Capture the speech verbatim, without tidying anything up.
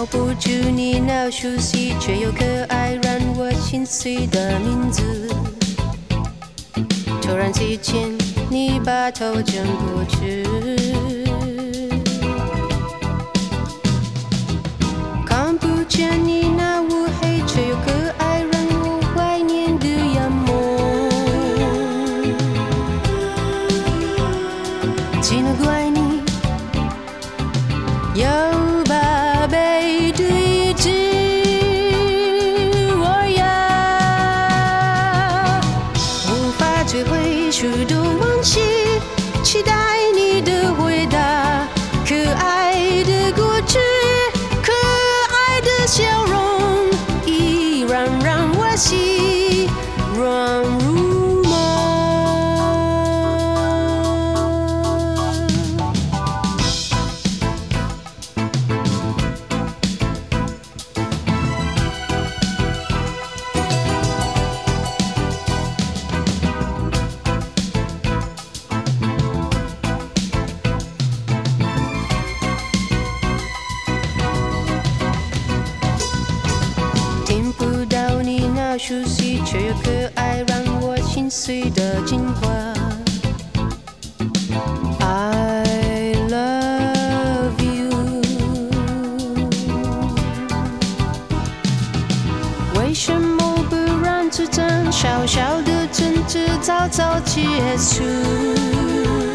叫不出你那熟悉却又可爱让我心碎的名字。突然之间，你把头转过去，看不见你那乌黑却又可爱让我怀念的样貌。只能怪你有把背对着我呀，无法追回触动往事，期待你的回答。可爱的过去，可爱的笑容，依然让我心软如麻。听不到你那熟悉却又可爱让我心碎的情话。I love you， 为什么不让这场小小的争执早早结束？